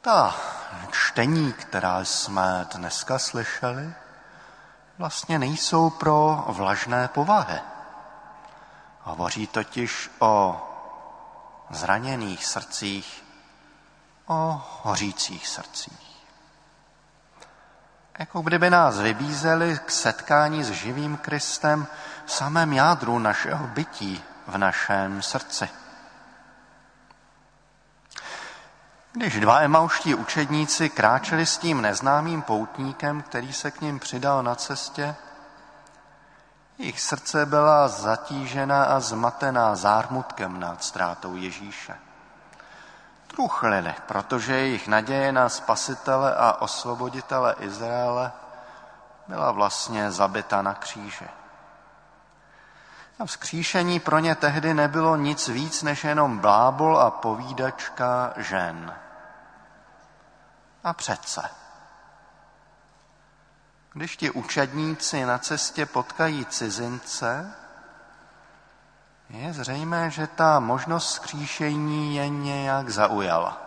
Ta čtení, která jsme dneska slyšeli, vlastně nejsou pro vlažné povahy. Hovoří totiž o zraněných srdcích, o hořících srdcích. Jako kdyby nás vybízeli k setkání s živým Kristem v samém jádru našeho bytí, v našem srdci. Když dva emauští učedníci kráčeli s tím neznámým poutníkem, který se k nim přidal na cestě, jejich srdce byla zatížena a zmatená zármutkem nad ztrátou Ježíše. Truchlili, protože jejich naděje na spasitele a osvoboditele Izraele byla vlastně zabita na kříži. A vzkříšení pro ně tehdy nebylo nic víc než jenom blábol a povídačka žen. A přece, když ti učedníci na cestě potkají cizince, je zřejmé, že ta možnost vzkříšení je nějak zaujala.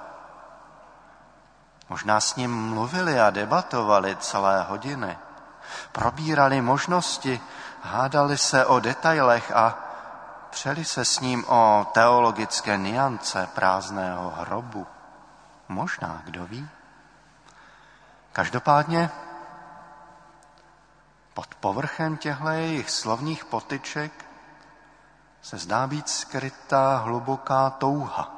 Možná s ním mluvili a debatovali celé hodiny. Probírali možnosti, hádali se o detailech a přeli se s ním o teologické niance prázdného hrobu. Možná, kdo ví? Každopádně pod povrchem těchto jejich slovních potyček se zdá být skrytá hluboká touha.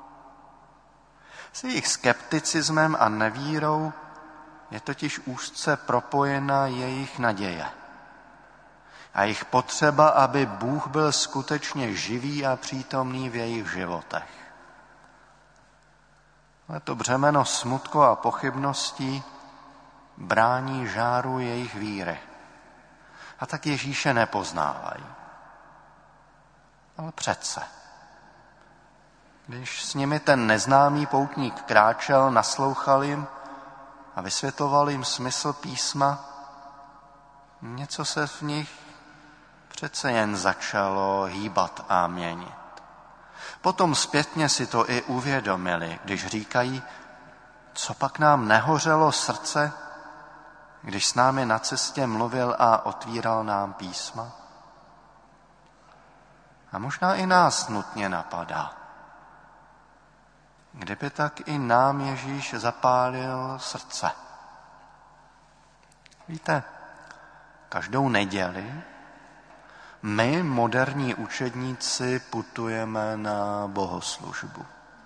S jejich skepticismem a nevírou je totiž úzce propojena jejich naděje a jejich potřeba, aby Bůh byl skutečně živý a přítomný v jejich životech. Ale to břemeno smutku a pochybností brání žáru jejich víry. A tak Ježíše nepoznávají. Ale přece, když s nimi ten neznámý poutník kráčel, naslouchal jim a vysvětloval jim smysl písma, něco se v nich přece jen začalo hýbat a měnit. Potom zpětně si to i uvědomili, když říkají, co pak nám nehořelo srdce, když s námi na cestě mluvil a otvíral nám písma. A možná i nás nutně napadá. Kdyby tak i nám Ježíš zapálil srdce. Víte, každou neděli my, moderní učedníci, putujeme na bohoslužbu.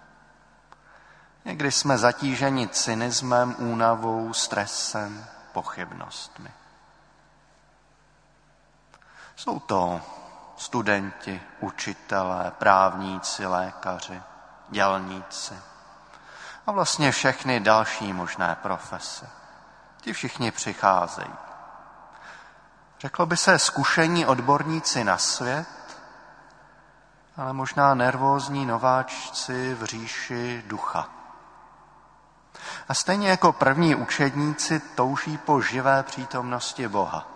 Někdy jsme zatíženi cynismem, únavou, stresem, pochybnostmi. Jsou to studenti, učitelé, právníci, lékaři, dělníci a vlastně všechny další možné profese. Ti všichni přicházejí. Řeklo by se zkušení odborníci na svět, ale možná nervózní nováčci v říši ducha. A stejně jako první učedníci touží po živé přítomnosti Boha.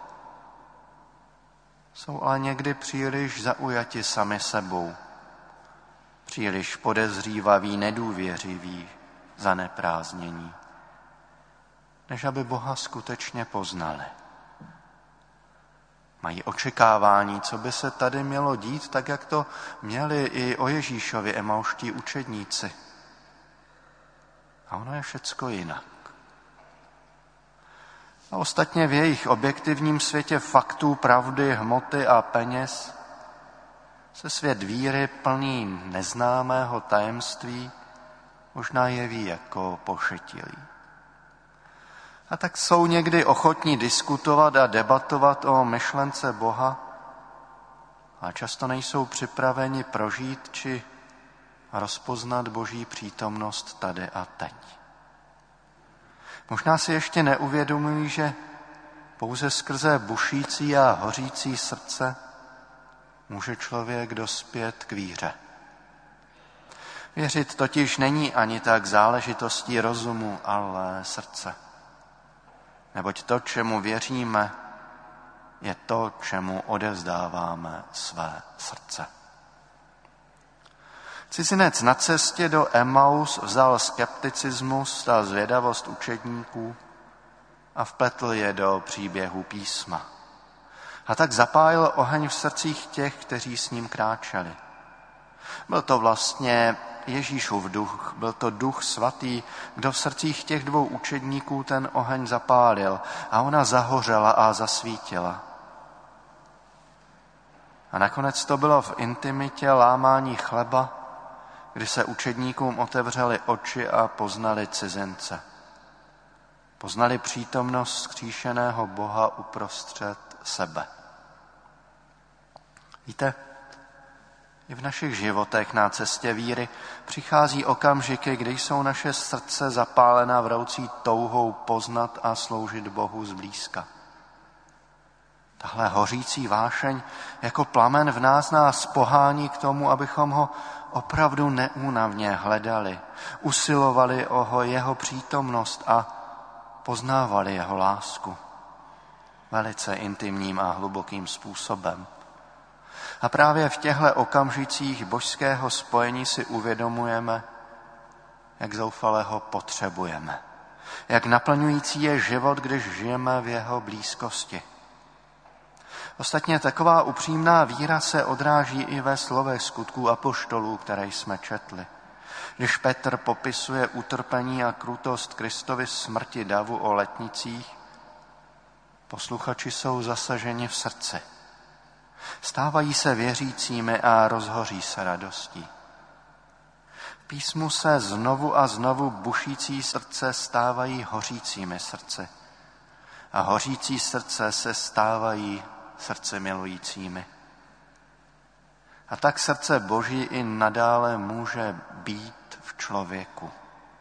Jsou ale někdy příliš zaujati sami sebou, příliš podezřívaví, nedůvěřiví, zaneprázdnění, než aby Boha skutečně poznali. Mají očekávání, co by se tady mělo dít, tak jak to měli i o Ježíšovi emauští učedníci. A ono je všecko jinak. A ostatně v jejich objektivním světě faktů, pravdy, hmoty a peněz se svět víry plný neznámého tajemství možná jeví jako pošetilý. A tak jsou někdy ochotní diskutovat a debatovat o myšlence Boha, a často nejsou připraveni prožít či rozpoznat Boží přítomnost tady a teď. Možná si ještě neuvědomují, že pouze skrze bušící a hořící srdce může člověk dospět k víře. Věřit totiž není ani tak záležitostí rozumu, ale srdce. Neboť to, čemu věříme, je to, čemu odevzdáváme své srdce. Cizinec na cestě do Emaus vzal skepticismus a zvědavost učedníků a vpletl je do příběhu písma. A tak zapálil oheň v srdcích těch, kteří s ním kráčeli. Byl to vlastně Ježíšův duch, byl to Duch Svatý, kdo v srdcích těch dvou učedníků ten oheň zapálil a ona zahořela a zasvítila. A nakonec to bylo v intimitě lámání chleba, kdy se učedníkům otevřely oči a poznali cizince. Poznali přítomnost vzkříšeného Boha uprostřed sebe. Víte, i v našich životech na cestě víry přichází okamžiky, kdy jsou naše srdce zapálena vroucí touhou poznat a sloužit Bohu zblízka. Tahle hořící vášeň jako plamen v nás pohání k tomu, abychom ho opravdu neúnavně hledali, usilovali o jeho přítomnost a poznávali jeho lásku velice intimním a hlubokým způsobem. A právě v těchto okamžicích božského spojení si uvědomujeme, jak zoufale ho potřebujeme. Jak naplňující je život, když žijeme v jeho blízkosti. Ostatně taková upřímná víra se odráží i ve slovech skutků apoštolů, které jsme četli. Když Petr popisuje utrpení a krutost Kristovy smrti davu o letnicích, posluchači jsou zasaženi v srdci. Stávají se věřícími a rozhoří se radostí. V písmu se znovu a znovu bušící srdce stávají hořícími srdci. A hořící srdce se stávají srdce milujícími. A tak srdce Boží i nadále může být v člověku.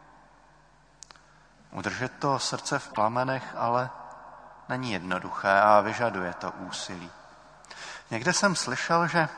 Udržet to srdce v plamenech ale není jednoduché a vyžaduje to úsilí. Někde jsem slyšel, že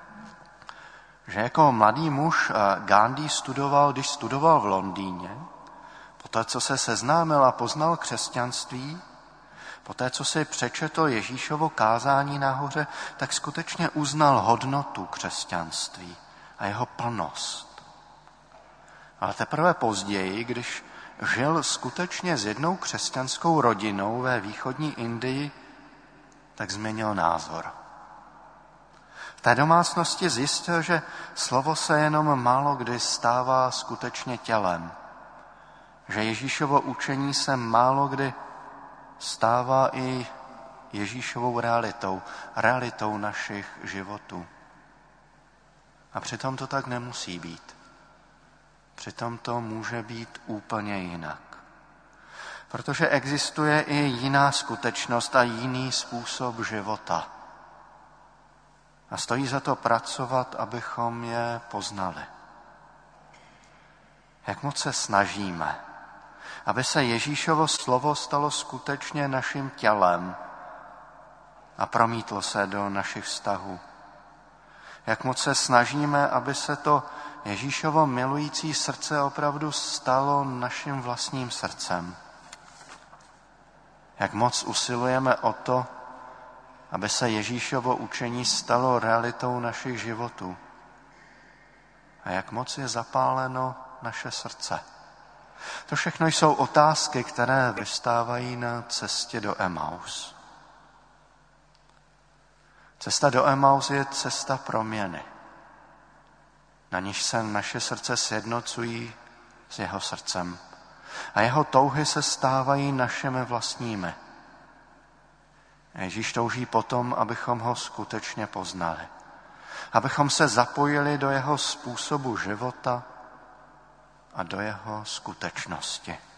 jako mladý muž Gandhi když studoval v Londýně, poté, co se seznámil a poznal křesťanství, poté, co si přečetl Ježíšovo kázání nahoře, tak skutečně uznal hodnotu křesťanství a jeho plnost. Ale teprve později, když žil skutečně s jednou křesťanskou rodinou ve východní Indii, tak změnil názor. V té domácnosti zjistil, že slovo se jenom málo kdy stává skutečně tělem. Že Ježíšovo učení se málo kdy stává i Ježíšovou realitou našich životů. A přitom to tak nemusí být. Přitom to může být úplně jinak. Protože existuje i jiná skutečnost a jiný způsob života. A stojí za to pracovat, abychom je poznali. Jak moc se snažíme, aby se Ježíšovo slovo stalo skutečně naším tělem a promítlo se do našich vztahů. Jak moc se snažíme, aby se to Ježíšovo milující srdce opravdu stalo naším vlastním srdcem. Jak moc usilujeme o to, aby se Ježíšovo učení stalo realitou našich životů. A jak moc je zapáleno naše srdce. To všechno jsou otázky, které vystávají na cestě do Emaus. Cesta do Emaus je cesta proměny, na níž se naše srdce sjednocují s jeho srdcem a jeho touhy se stávají našimi vlastními. Ježíš touží potom, abychom ho skutečně poznali. Abychom se zapojili do jeho způsobu života a do jeho skutečnosti.